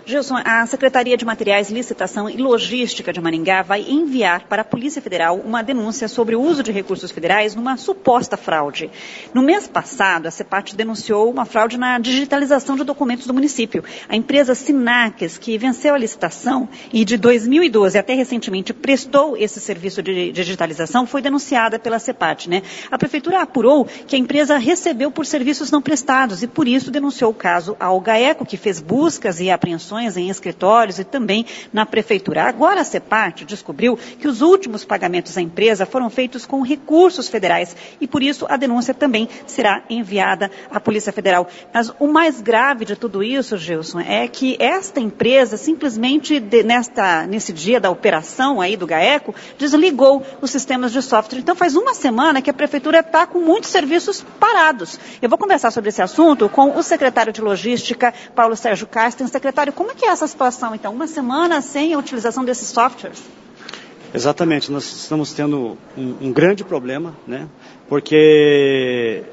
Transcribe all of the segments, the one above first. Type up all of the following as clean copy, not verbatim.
Gilson, a Secretaria de Materiais, Licitação e Logística de Maringá vai enviar para a Polícia Federal uma denúncia sobre o uso de recursos federais numa suposta fraude. No mês passado, a CEPAT denunciou uma fraude na digitalização de documentos do município. A empresa Sinax, que venceu a licitação e de 2012 até recentemente prestou esse serviço de digitalização, foi denunciada pela CEPAT, né? A Prefeitura apurou que a empresa recebeu por serviços não prestados e, por isso, denunciou o caso ao GAECO, que fez buscas e apreensões em escritórios e também na Prefeitura. Agora a CEPAT descobriu que os últimos pagamentos à empresa foram feitos com recursos federais e, por isso, a denúncia também será enviada à Polícia Federal. Mas o mais grave de tudo isso, Gilson, é que esta empresa simplesmente, nesse dia da operação aí do GAECO, desligou os sistemas de software. Então faz uma semana que a Prefeitura está com muitos serviços parados. Eu vou conversar sobre esse assunto com o secretário de Logística, Paulo Sérgio Casten. Secretário, como é que é essa situação, então? Uma semana sem a utilização desses softwares? Exatamente, nós estamos tendo um grande problema, né? Porque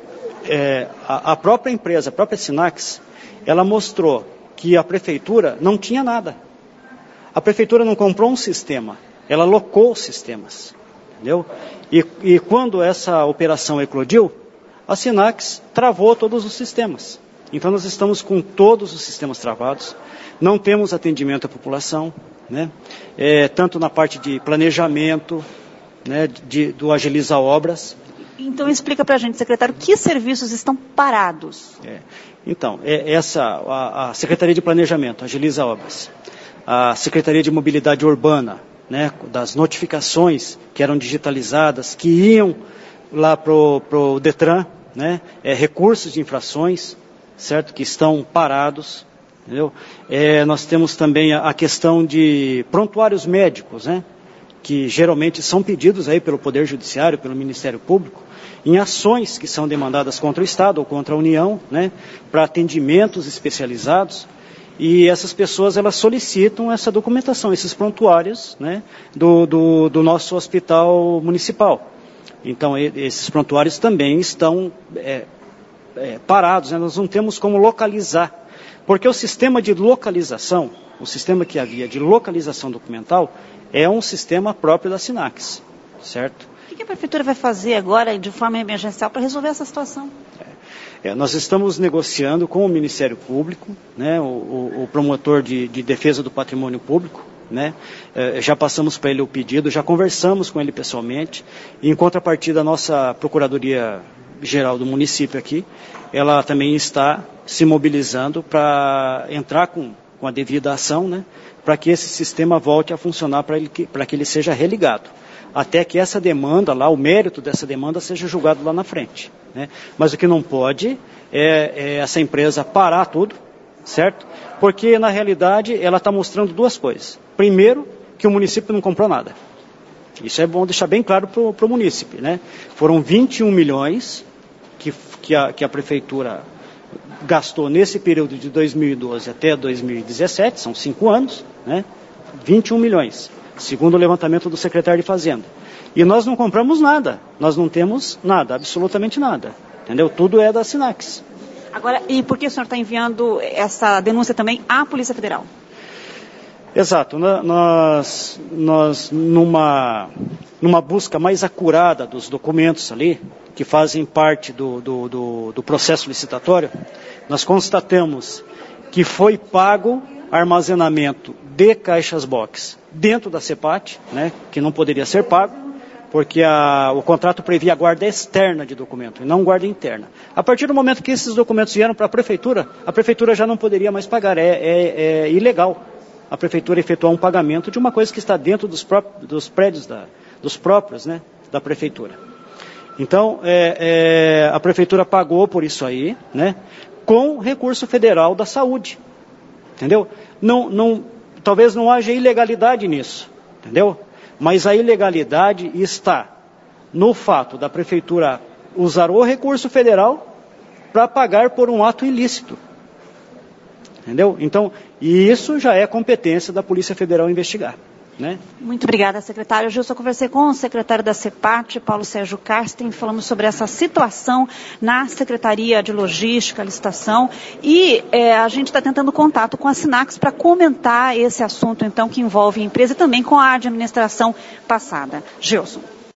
a própria empresa, a própria Sinax, ela mostrou que a Prefeitura não tinha nada. A Prefeitura não comprou um sistema, ela locou os sistemas, entendeu? E quando essa operação eclodiu, a Sinax travou todos os sistemas. Então nós estamos com todos os sistemas travados, não temos atendimento à população, né? Tanto na parte de planejamento, né, do agilizar obras. Então explica para a gente, secretário, que serviços estão parados? Então, a Secretaria de Planejamento, agiliza obras, a Secretaria de Mobilidade Urbana, né, das notificações que eram digitalizadas, que iam lá para o Detran, né, recursos de infrações, certo, que estão parados, entendeu? Nós temos também a questão de prontuários médicos, né, que geralmente são pedidos aí pelo Poder Judiciário, pelo Ministério Público, em ações que são demandadas contra o Estado ou contra a União, né, para atendimentos especializados, e essas pessoas elas solicitam essa documentação, esses prontuários, né, do nosso hospital municipal. Então, esses prontuários também estão parados, né? Nós não temos como localizar, porque o sistema de localização, o sistema que havia de localização documental, é um sistema próprio da Sinax, certo? O que a Prefeitura vai fazer agora, de forma emergencial, para resolver essa situação? Nós estamos negociando com o Ministério Público, né, o promotor de defesa do patrimônio público, né, já passamos para ele o pedido, já conversamos com ele pessoalmente, e em contrapartida a nossa Procuradoria-Geral do município aqui, ela também está se mobilizando para entrar com a devida ação, né, para que esse sistema volte a funcionar, para que ele seja religado, até que essa demanda lá, o mérito dessa demanda seja julgado lá na frente, né? Mas o que não pode é essa empresa parar tudo, certo? Porque na realidade ela está mostrando duas coisas. Primeiro, que o município não comprou nada. Isso é bom deixar bem claro para o município, né? Foram 21 milhões que a Prefeitura gastou nesse período de 2012 até 2017, são 5 anos, né? 21 milhões. Segundo o levantamento do secretário de Fazenda. E nós não compramos nada, nós não temos nada, absolutamente nada, entendeu? Tudo é da Sinax. Agora, e por que o senhor está enviando essa denúncia também à Polícia Federal? Exato, nós numa busca mais acurada dos documentos ali, que fazem parte do processo licitatório, nós constatamos que foi pago armazenamento de caixas box dentro da CEPAT, né, que não poderia ser pago, porque o contrato previa a guarda externa de documento, e não guarda interna. A partir do momento que esses documentos vieram para a Prefeitura já não poderia mais pagar, é ilegal a Prefeitura efetuar um pagamento de uma coisa que está dentro dos prédios dos próprios, né, da Prefeitura. Então, a Prefeitura pagou por isso aí, né, com recurso federal da saúde. Entendeu? Talvez não haja ilegalidade nisso, entendeu? Mas a ilegalidade está no fato da Prefeitura usar o recurso federal para pagar por um ato ilícito. Entendeu? Então, e isso já é competência da Polícia Federal investigar. né? Muito obrigada, secretário. Gilson, eu conversei com o secretário da CEPAT, Paulo Sérgio Karsten, falamos sobre essa situação na Secretaria de Logística, Licitação, e a gente está tentando contato com a Sinax para comentar esse assunto, então, que envolve a empresa e também com a administração passada. Gilson.